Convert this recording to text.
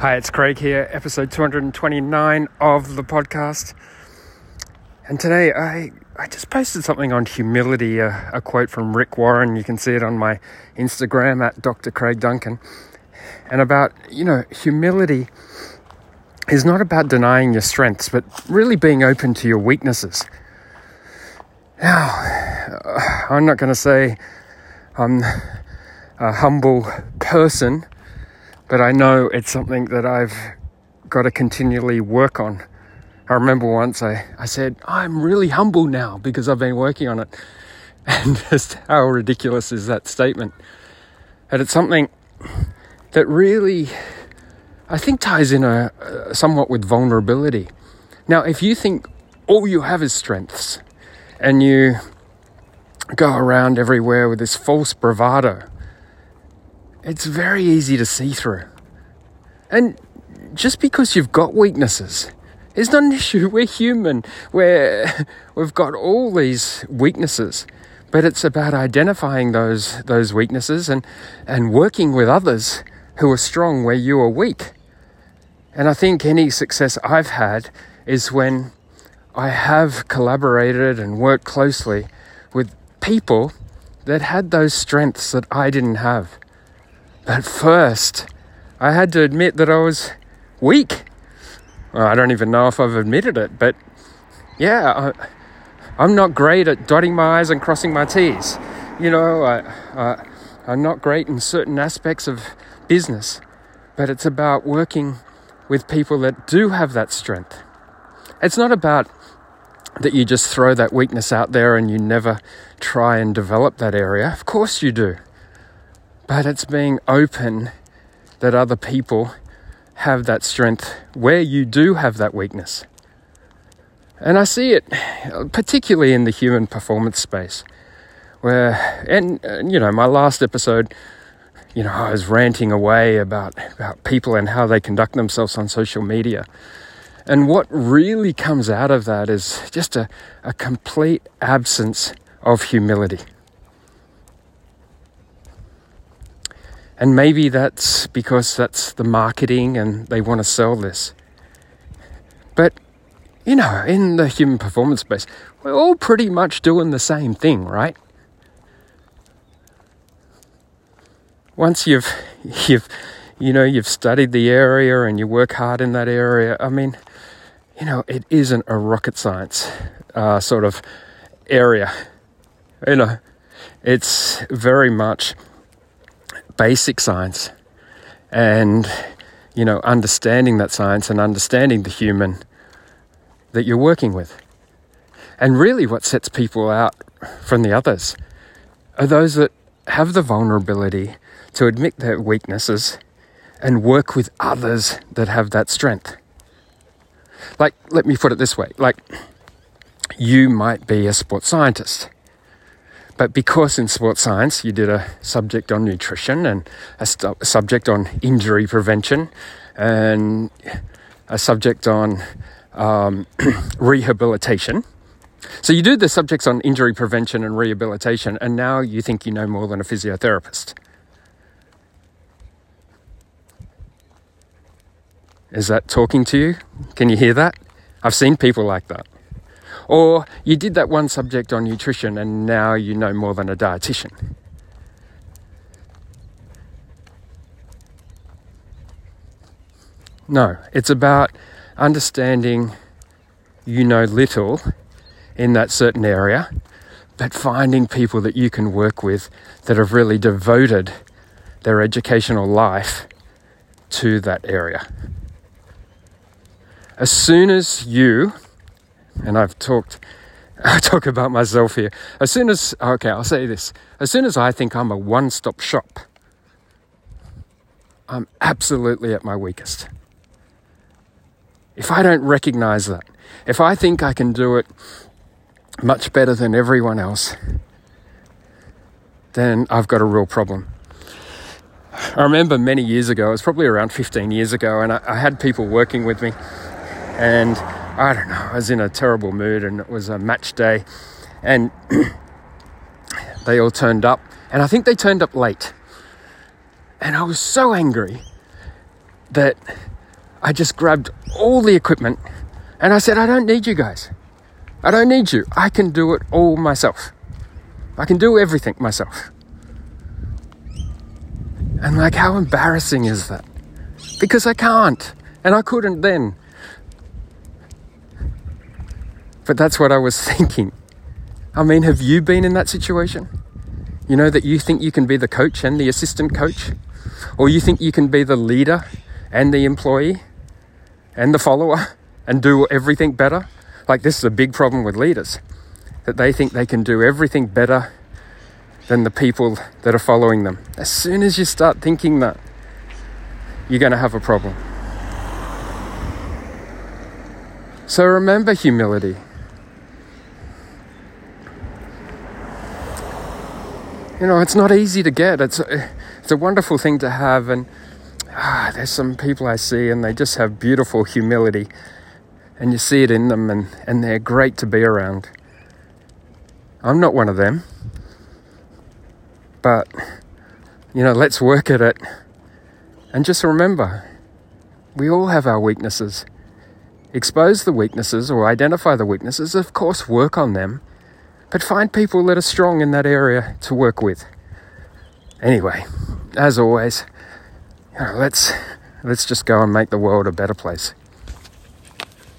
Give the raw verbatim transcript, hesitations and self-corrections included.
Hi, it's Craig here, episode two hundred twenty-nine of the podcast. And today I, I just posted something on humility, a, a quote from Rick Warren. You can see it on my Instagram at Doctor Craig Duncan. And about, you know, humility is not about denying your strengths, but really being open to your weaknesses. Now, I'm not going to say I'm a humble person, but I know it's something that I've got to continually work on. I remember once I, I said, I'm really humble now because I've been working on it. And just how ridiculous is that statement? And it's something that really, I think, ties in a, a somewhat with vulnerability. Now, if you think all you have is strengths and you go around everywhere with this false bravado, it's very easy to see through. And just because you've got weaknesses is not an issue. We're human. We're, we've got all these weaknesses. But it's about identifying those those weaknesses and, and working with others who are strong where you are weak. And I think any success I've had is when I have collaborated and worked closely with people that had those strengths that I didn't have. But first, I had to admit that I was weak. Well, I don't even know if I've admitted it, but yeah, I, I'm not great at dotting my I's and crossing my T's. You know, I, I, I'm not great in certain aspects of business, but it's about working with people that do have that strength. It's not about that you just throw that weakness out there and you never try and develop that area. Of course you do. But it's being open that other people have that strength where you do have that weakness. And I see it particularly in the human performance space where, and, and you know, my last episode, you know, I was ranting away about, about people and how they conduct themselves on social media. And what really comes out of that is just a, a complete absence of humility. And maybe that's because that's the marketing and they want to sell this. But, you know, in the human performance space, we're all pretty much doing the same thing, right? Once you've, you've, you know, you've studied the area and you work hard in that area, I mean, you know, it isn't a rocket science uh, sort of area. You know, it's very much basic science and, you know, understanding that science and understanding the human that you're working with. And really what sets people out from the others are those that have the vulnerability to admit their weaknesses and work with others that have that strength. Like, let me put it this way, like you might be a sports scientist. But because in sports science you did a subject on nutrition and a, st- a subject on injury prevention and a subject on um, rehabilitation. So you do the subjects on injury prevention and rehabilitation, and now you think you know more than a physiotherapist. Is that talking to you? Can you hear that? I've seen people like that. Or you did that one subject on nutrition and now you know more than a dietitian. No, it's about understanding you know little in that certain area, but finding people that you can work with that have really devoted their educational life to that area. As soon as you... And I've talked, I talk about myself here. As soon as, okay, I'll say this. As soon as I think I'm a one-stop shop, I'm absolutely at my weakest. If I don't recognize that, if I think I can do it much better than everyone else, then I've got a real problem. I remember many years ago, it was probably around fifteen years ago, and I, I had people working with me, and I don't know, I was in a terrible mood and it was a match day and they all turned up and I think they turned up late. And I was so angry that I just grabbed all the equipment and I said, I don't need you guys. I don't need you. I can do it all myself. I can do everything myself. And like, how embarrassing is that? Because I can't, and I couldn't then. But that's what I was thinking. I mean, have you been in that situation? You know, that you think you can be the coach and the assistant coach? Or you think you can be the leader and the employee and the follower and do everything better? Like, this is a big problem with leaders, that they think they can do everything better than the people that are following them. As soon as you start thinking that, you're going to have a problem. So remember humility. You know, it's not easy to get. It's a, it's a wonderful thing to have. And ah, there's some people I see and they just have beautiful humility. And you see it in them, and, and they're great to be around. I'm not one of them. But, you know, let's work at it. And just remember, we all have our weaknesses. Expose the weaknesses or identify the weaknesses. Of course, work on them. But find people that are strong in that area to work with. Anyway, as always, you know, let's let's just go and make the world a better place.